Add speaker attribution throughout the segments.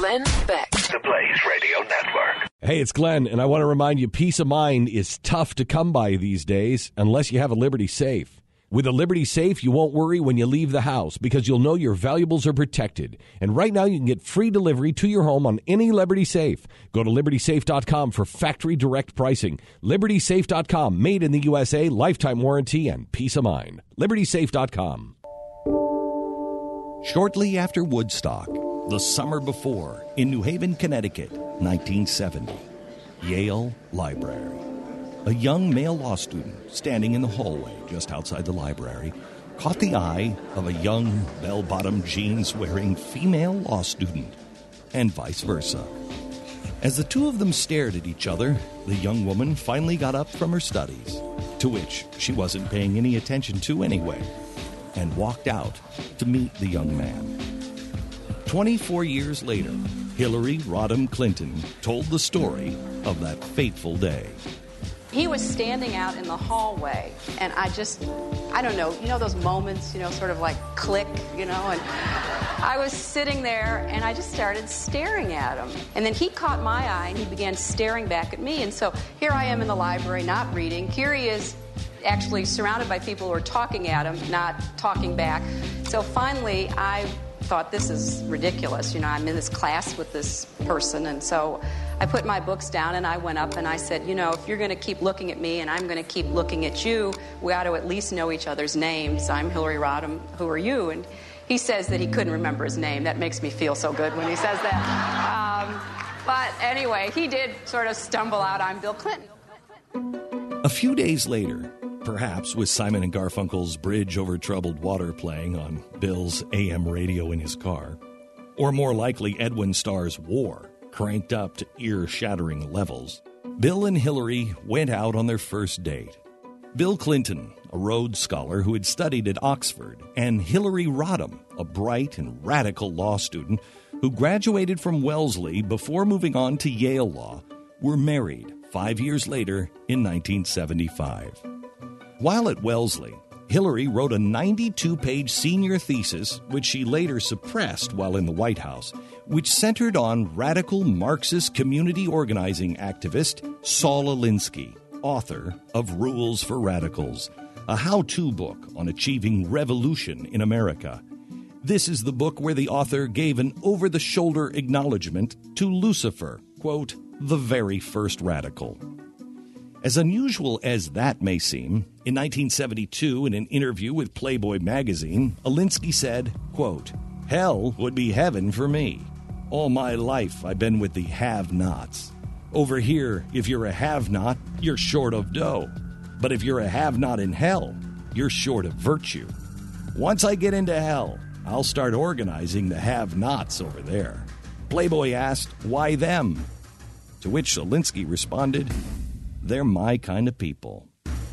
Speaker 1: Glenn Beck.
Speaker 2: The Blaze Radio Network.
Speaker 3: Hey, it's Glenn, and I want to remind you, peace of mind is tough to come by these days unless you have a Liberty Safe. With a Liberty Safe, you won't worry when you leave the house because you'll know your valuables are protected. And right now, you can get free delivery to your home on any Liberty Safe. Go to LibertySafe.com for factory direct pricing. LibertySafe.com, made in the USA, lifetime warranty, and peace of mind. LibertySafe.com.
Speaker 4: Shortly after Woodstock, the summer before, in New Haven, Connecticut, 1970, Yale Library. A young male law student standing in the hallway just outside the library caught the eye of a young bell-bottom jeans-wearing female law student, and vice versa. As the two of them stared at each other, the young woman finally got up from her studies, to which she wasn't paying any attention to anyway, and walked out to meet the young man. 24 years later, Hillary Rodham Clinton told the story of that fateful day.
Speaker 5: He was standing out in the hallway, and I don't know, those moments, sort of like click, and I was sitting there, and I just started staring at him. And then he caught my eye, and he began staring back at me. And so here I am in the library, not reading. Here he is, actually surrounded by people who are talking at him, not talking back. So finally, I thought, this is ridiculous. I'm in this class with this person. And so I put my books down and I went up and I said, if you're going to keep looking at me and I'm going to keep looking at you, we ought to at least know each other's names. I'm Hillary Rodham. Who are you? And he says that he couldn't remember his name. That makes me feel so good when he says that. But anyway, he did sort of stumble out, I'm Bill Clinton.
Speaker 4: A few days later, perhaps with Simon and Garfunkel's Bridge Over Troubled Water playing on Bill's AM radio in his car, or more likely Edwin Starr's War, cranked up to ear-shattering levels, Bill and Hillary went out on their first date. Bill Clinton, a Rhodes Scholar who had studied at Oxford, and Hillary Rodham, a bright and radical law student who graduated from Wellesley before moving on to Yale Law, were married 5 years later in 1975. While at Wellesley, Hillary wrote a 92-page senior thesis, which she later suppressed while in the White House, which centered on radical Marxist community organizing activist Saul Alinsky, author of Rules for Radicals, a how-to book on achieving revolution in America. This is the book where the author gave an over-the-shoulder acknowledgement to Lucifer, quote, the very first radical. As unusual as that may seem, in 1972, in an interview with Playboy magazine, Alinsky said, quote, hell would be heaven for me. All my life I've been with the have-nots. Over here, if you're a have-not, you're short of dough. But if you're a have-not in hell, you're short of virtue. Once I get into hell, I'll start organizing the have-nots over there. Playboy asked, why them? To which Alinsky responded, they're my kind of people.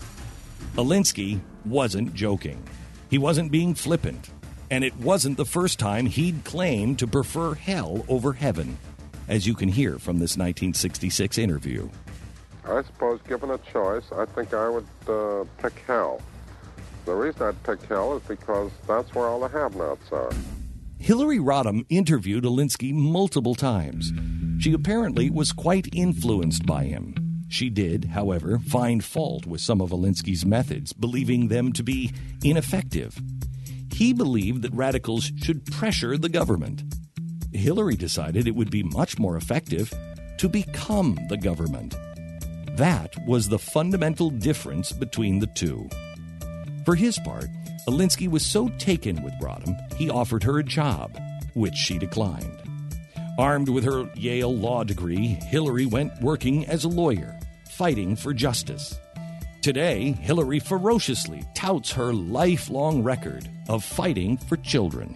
Speaker 4: Alinsky wasn't joking. He wasn't being flippant. And it wasn't the first time he'd claimed to prefer hell over heaven, as you can hear from this 1966 interview.
Speaker 6: I suppose, given a choice, I think I would pick hell. The reason I'd pick hell is because that's where all the have-nots are.
Speaker 4: Hillary Rodham interviewed Alinsky multiple times. She apparently was quite influenced by him. She did, however, find fault with some of Alinsky's methods, believing them to be ineffective. He believed that radicals should pressure the government. Hillary decided it would be much more effective to become the government. That was the fundamental difference between the two. For his part, Alinsky was so taken with Rodham, he offered her a job, which she declined. Armed with her Yale law degree, Hillary went working as a lawyer, fighting for justice. Today, Hillary ferociously touts her lifelong record of fighting for children.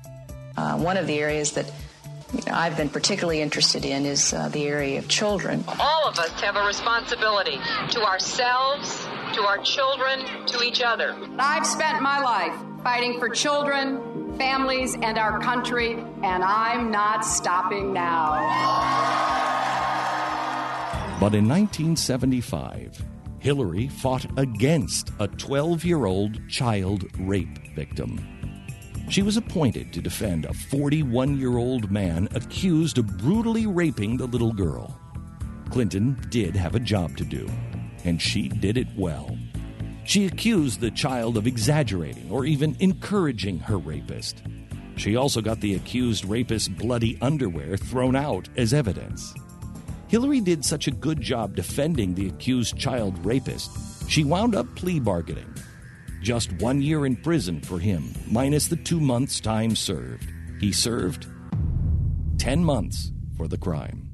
Speaker 7: One of the areas that I've been particularly interested in is the area of children.
Speaker 8: All of us have a responsibility to ourselves, to our children, to each other.
Speaker 5: I've spent my life fighting for children, families, and our country, and I'm not stopping now.
Speaker 4: But in 1975, Hillary fought against a 12-year-old child rape victim. She was appointed to defend a 41-year-old man accused of brutally raping the little girl. Clinton did have a job to do, and she did it well. She accused the child of exaggerating or even encouraging her rapist. She also got the accused rapist's bloody underwear thrown out as evidence. Hillary did such a good job defending the accused child rapist, she wound up plea bargaining. Just 1 year in prison for him, minus the 2 months' time served. He served 10 months for the crime.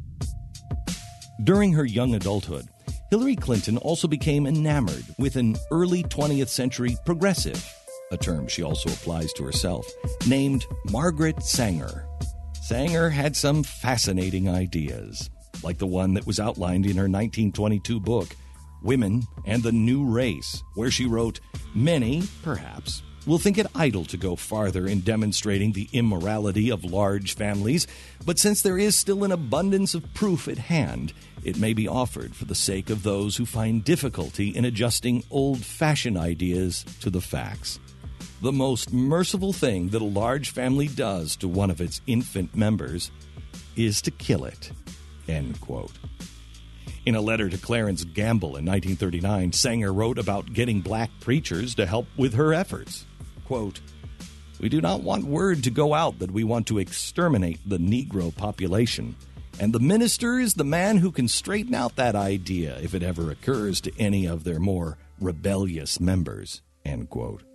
Speaker 4: During her young adulthood, Hillary Clinton also became enamored with an early 20th century progressive, a term she also applies to herself, named Margaret Sanger. Sanger had some fascinating ideas, like the one that was outlined in her 1922 book, Women and the New Race, where she wrote, "Many, perhaps, will think it idle to go farther in demonstrating the immorality of large families, but since there is still an abundance of proof at hand, it may be offered for the sake of those who find difficulty in adjusting old-fashioned ideas to the facts. The most merciful thing that a large family does to one of its infant members is to kill it." End quote. In a letter to Clarence Gamble in 1939, Sanger wrote about getting black preachers to help with her efforts. Quote, "We do not want word to go out that we want to exterminate the Negro population, and the minister is the man who can straighten out that idea if it ever occurs to any of their more rebellious members." End quote.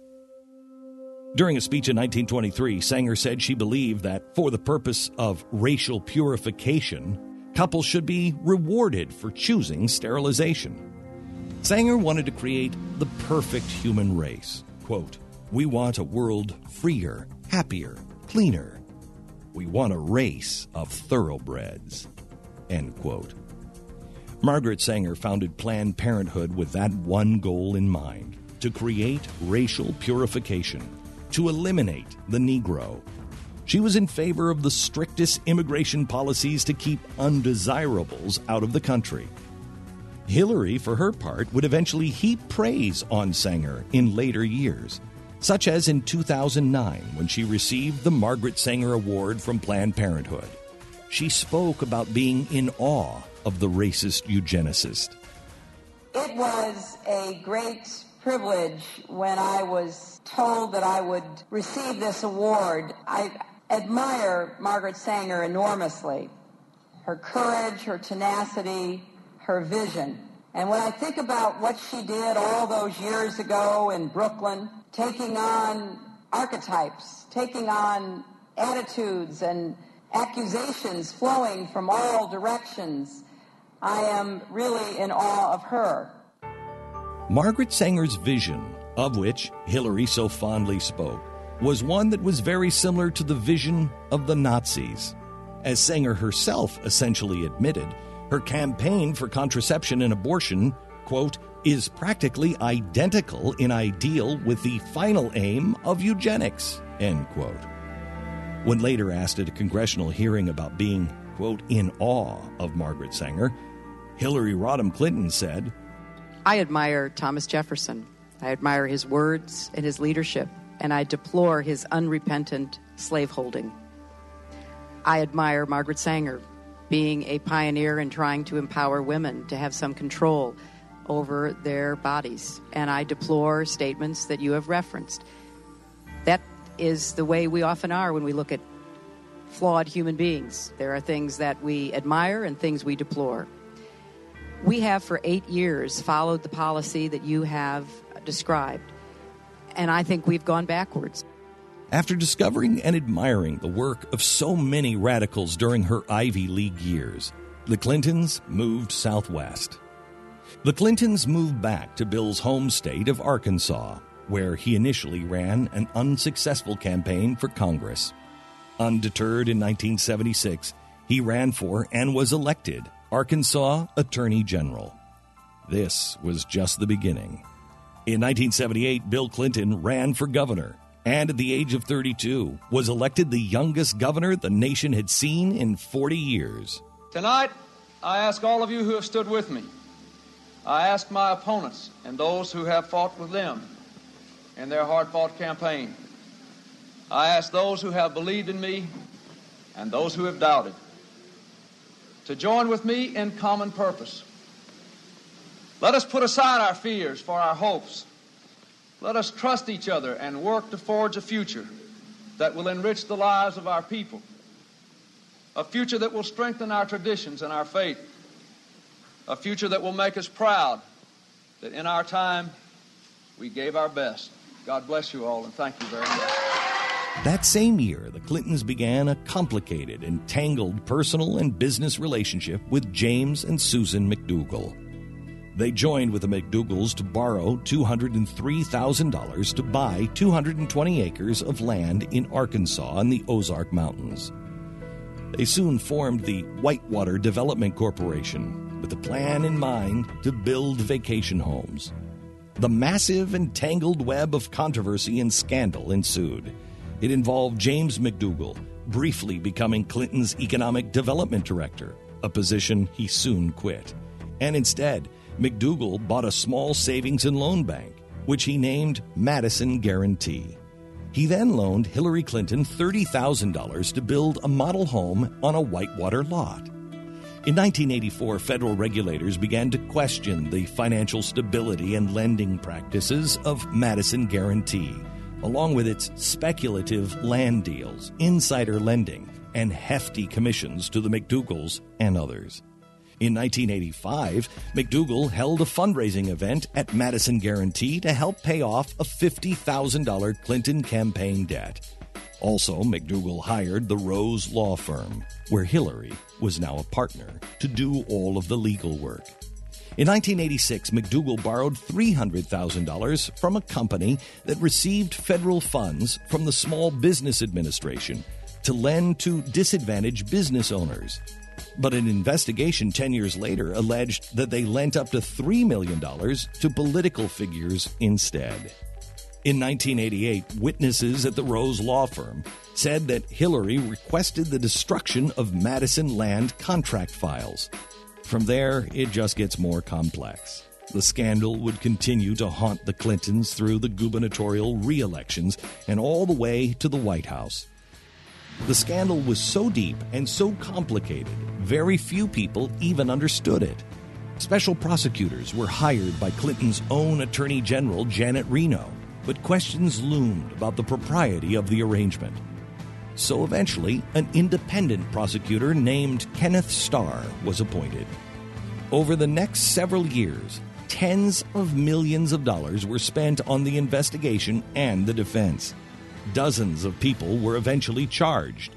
Speaker 4: During a speech in 1923, Sanger said she believed that for the purpose of racial purification, couples should be rewarded for choosing sterilization. Sanger wanted to create the perfect human race. Quote, "We want a world freer, happier, cleaner. We want a race of thoroughbreds." End quote. Margaret Sanger founded Planned Parenthood with that one goal in mind, to create racial purification, to eliminate the Negro. She was in favor of the strictest immigration policies to keep undesirables out of the country. Hillary, for her part, would eventually heap praise on Sanger in later years, such as in 2009 when she received the Margaret Sanger Award from Planned Parenthood. She spoke about being in awe of the racist eugenicist.
Speaker 1: It was a great privilege when I was told that I would receive this award. I admire Margaret Sanger enormously. Her courage, her tenacity, her vision. And when I think about what she did all those years ago in Brooklyn, taking on archetypes, taking on attitudes and accusations flowing from all directions, I am really in awe of her.
Speaker 4: Margaret Sanger's vision, of which Hillary so fondly spoke, was one that was very similar to the vision of the Nazis. As Sanger herself essentially admitted, her campaign for contraception and abortion, quote, "is practically identical in ideal with the final aim of eugenics," end quote. When later asked at a congressional hearing about being, quote, "in awe of Margaret Sanger," Hillary Rodham Clinton said,
Speaker 7: I admire Thomas Jefferson. I admire his words and his leadership, and I deplore his unrepentant slaveholding. I admire Margaret Sanger, being a pioneer in trying to empower women to have some control over their bodies. And I deplore statements that you have referenced. That is the way we often are when we look at flawed human beings. There are things that we admire and things we deplore. We have for 8 years followed the policy that you have described, and I think we've gone backwards.
Speaker 4: After discovering and admiring the work of so many radicals during her Ivy League years, the Clintons moved southwest. The Clintons moved back to Bill's home state of Arkansas, where he initially ran an unsuccessful campaign for Congress. Undeterred in 1976, he ran for and was elected Arkansas Attorney General. This was just the beginning. In 1978, Bill Clinton ran for governor, and at the age of 32, was elected the youngest governor the nation had seen in 40 years.
Speaker 9: Tonight, I ask all of you who have stood with me, I ask my opponents and those who have fought with them in their hard-fought campaign, I ask those who have believed in me and those who have doubted to join with me in common purpose. Let us put aside our fears for our hopes. Let us trust each other and work to forge a future that will enrich the lives of our people, a future that will strengthen our traditions and our faith, a future that will make us proud that in our time we gave our best. God bless you all, and thank you very much.
Speaker 4: That same year, the Clintons began a complicated and tangled personal and business relationship with James and Susan McDougal. They joined with the McDougals to borrow $203,000 to buy 220 acres of land in Arkansas in the Ozark Mountains. They soon formed the Whitewater Development Corporation with the plan in mind to build vacation homes. The massive and tangled web of controversy and scandal ensued. It involved James McDougal briefly becoming Clinton's economic development director, a position he soon quit. And instead, McDougal bought a small savings and loan bank, which he named Madison Guaranty. He then loaned Hillary Clinton $30,000 to build a model home on a Whitewater lot. In 1984, federal regulators began to question the financial stability and lending practices of Madison Guaranty, along with its speculative land deals, insider lending, and hefty commissions to the McDougals and others. In 1985, McDougal held a fundraising event at Madison Guaranty to help pay off a $50,000 Clinton campaign debt. Also, McDougal hired the Rose Law Firm, where Hillary was now a partner, to do all of the legal work. In 1986, McDougal borrowed $300,000 from a company that received federal funds from the Small Business Administration to lend to disadvantaged business owners. But an investigation 10 years later alleged that they lent up to $3 million to political figures instead. In 1988, witnesses at the Rose Law Firm said that Hillary requested the destruction of Madison land contract files. From there, it just gets more complex. The scandal would continue to haunt the Clintons through the gubernatorial re-elections and all the way to the White House. The scandal was so deep and so complicated, very few people even understood it. Special prosecutors were hired by Clinton's own Attorney General, Janet Reno, but questions loomed about the propriety of the arrangement. So eventually, an independent prosecutor named Kenneth Starr was appointed. Over the next several years, tens of millions of dollars were spent on the investigation and the defense. Dozens of people were eventually charged.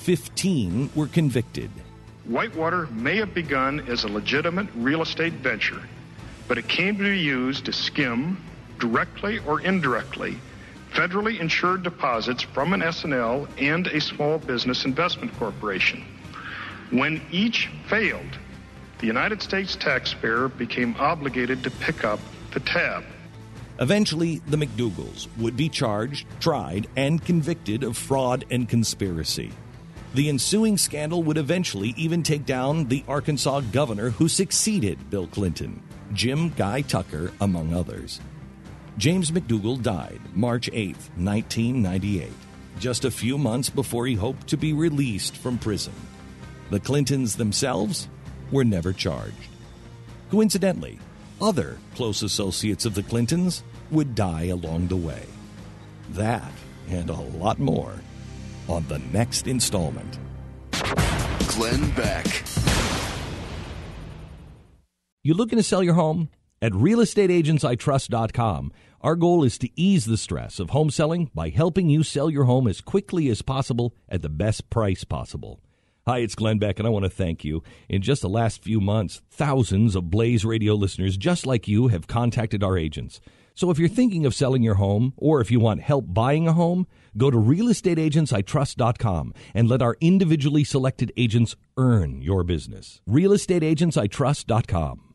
Speaker 4: 15 were convicted.
Speaker 10: Whitewater may have begun as a legitimate real estate venture, but it came to be used to skim, directly or indirectly, federally insured deposits from an S&L and a small business investment corporation. When each failed, the United States taxpayer became obligated to pick up the tab.
Speaker 4: Eventually, the McDougals would be charged, tried, and convicted of fraud and conspiracy. The ensuing scandal would eventually even take down the Arkansas governor who succeeded Bill Clinton, Jim Guy Tucker, among others. James McDougal died March 8, 1998, just a few months before he hoped to be released from prison. The Clintons themselves were never charged. Coincidentally, other close associates of the Clintons would die along the way. That and a lot more on the next installment.
Speaker 2: Glenn Beck.
Speaker 3: You looking to sell your home? At realestateagentsitrust.com, our goal is to ease the stress of home selling by helping you sell your home as quickly as possible at the best price possible. Hi, it's Glenn Beck, and I want to thank you. In just the last few months, thousands of Blaze Radio listeners just like you have contacted our agents. So if you're thinking of selling your home, or if you want help buying a home, go to realestateagentsitrust.com and let our individually selected agents earn your business. realestateagentsitrust.com.